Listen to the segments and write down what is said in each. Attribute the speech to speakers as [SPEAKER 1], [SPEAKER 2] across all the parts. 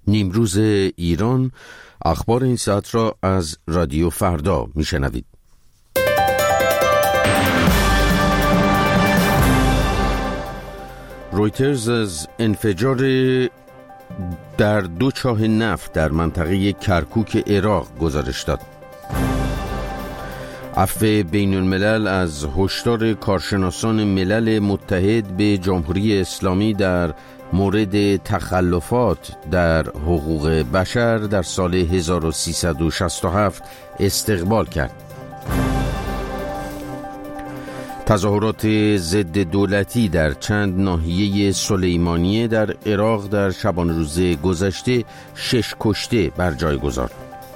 [SPEAKER 1] نیمروز ایران، اخبار این ساعت را از رادیو فردا میشنوید. رویترز از انفجار در 2 چاه نفت در منطقه کرکوک عراق گزارش داد. عفو بین الملل از هشدار کارشناسان ملل متحد به جمهوری اسلامی در مورد تخلفات در حقوق بشر در سال 1367 استقبال کرد. تظاهرات ضد دولتی در چند ناحیه سلیمانیه در عراق در شبانه روز گذشته 6 کشته بر جای گذارد.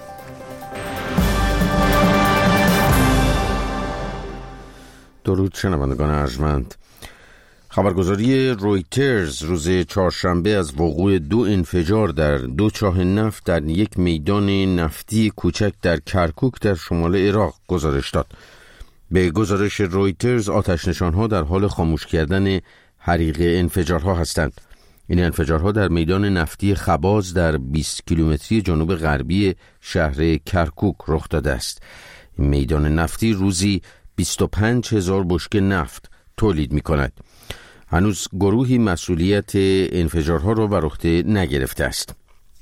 [SPEAKER 1] درود شنوندگان ارجمند. خبرگزاری رویترز روز چهارشنبه از وقوع 2 انفجار در 2 چاه نفت در یک میدان نفتی کوچک در کرکوک در شمال عراق گزارش داد. به گزارش رویترز آتش‌نشان‌ها در حال خاموش کردن حریق انفجارها هستند. این انفجارها در میدان نفتی خباز در 20 کیلومتری جنوب غربی شهر کرکوک رخ داده است. این میدان نفتی روزی 25,000 بشکه نفت تولید می‌کند. هنوز گروهی مسئولیت انفجارها را بر عهده نگرفته است.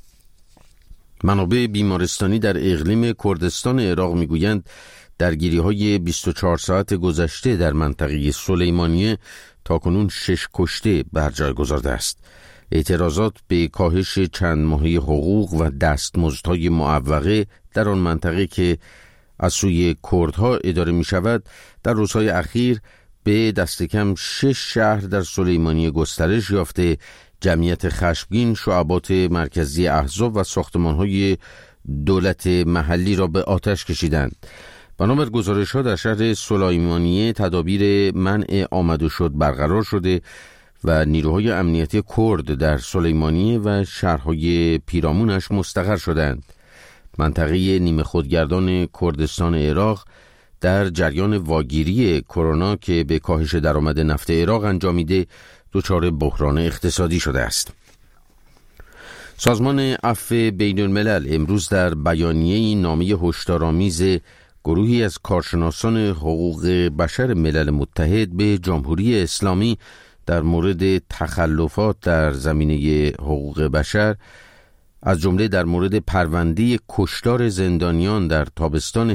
[SPEAKER 1] منابع بیمارستانی در اقلیم کردستان عراق می‌گویند درگیری‌های 24 ساعت گذشته در منطقه سلیمانیه تاکنون 6 کشته بر جای گذارده است. اعتراضات به کاهش چند ماهه حقوق و دستمزدهای معوقه در آن منطقه که از سوی کردها اداره می شود در روزهای اخیر به دست کم 6 شهر در سلیمانیه گسترش یافته. جمعیت خشمگین شعبات مرکزی احزاب و ساختمان‌های دولت محلی را به آتش کشیدند. بنابر گزارش‌ها در شهر سلیمانیه تدابیر منع آمد و شد برقرار شده و نیروهای امنیتی کرد در سلیمانیه و شهرهای پیرامونش مستقر شدند. منطقه نیمه خودگردان کردستان عراق در جریان واگیری کرونا که به کاهش درآمد نفت عراق انجامیده دچار بحران اقتصادی شده است. سازمان عفو بین الملل امروز در بیانیه‌ای نامه هشدارآمیز گروهی از کارشناسان حقوق بشر ملل متحد به جمهوری اسلامی در مورد تخلفات در زمینه حقوق بشر، از جمله در مورد پرونده کشتار زندانیان در تابستان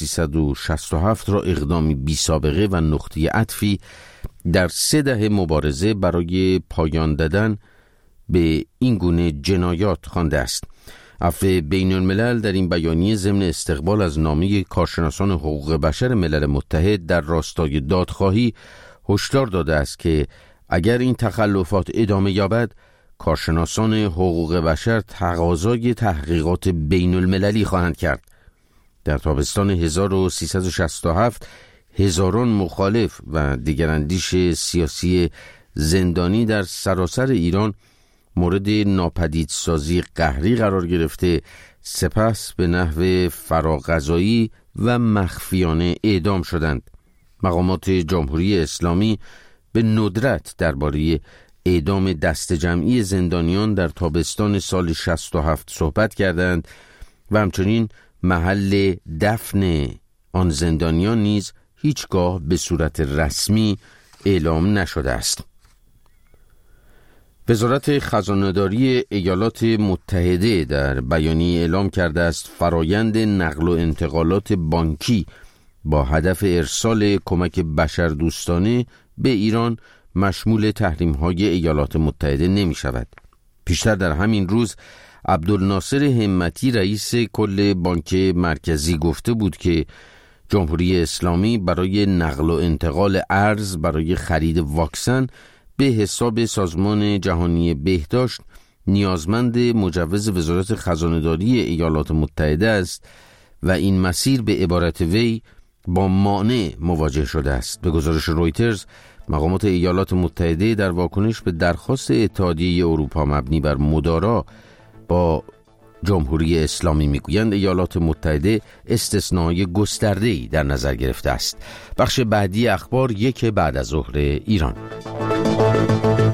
[SPEAKER 1] 1367 را اقدامی بی‌سابقه و نقطه عطفی در 3 دهه مبارزه برای پایان دادن به این گونه جنایات خوانده است. عفو بین الملل در این بیانیه ضمن استقبال از نامه کارشناسان حقوق بشر ملل متحد در راستای دادخواهی هشدار داده است که اگر این تخلفات ادامه یابد، کارشناسان حقوق بشر تقاضای تحقیقات بین المللی خواهند کرد. در تابستان 1367 هزاران مخالف و دیگراندیش سیاسی زندانی در سراسر ایران مورد ناپدیدسازی قهری قرار گرفته، سپس به نحو فراقضایی و مخفیانه اعدام شدند. مقامات جمهوری اسلامی به ندرت درباره اعدام دست جمعی زندانیان در تابستان سال 67 صحبت کردند و همچنین محل دفن آن زندانیان نیز هیچگاه به صورت رسمی اعلام نشده است. وزارت خزانه‌داری ایالات متحده در بیانیه اعلام کرده است فرایند نقل و انتقالات بانکی با هدف ارسال کمک بشردوستانه به ایران مشمول تحریم‌های ایالات متحده نمی شود. پیشتر در همین روز عبدالناصر همتی رئیس کل بانک مرکزی گفته بود که جمهوری اسلامی برای نقل و انتقال ارز برای خرید واکسن به حساب سازمان جهانی بهداشت نیازمند مجوز وزارت خزانه‌داری ایالات متحده است و این مسیر به عبارت وی با مانع مواجه شده است. به گزارش رویترز، مقامات ایالات متحده در واکنش به درخواست اتحادیه اروپا مبنی بر مدارا با جمهوری اسلامی میگویند ایالات متحده استثنای گسترده‌ای در نظر گرفته است. بخش بعدی اخبار یک بعد از ظهر ایران.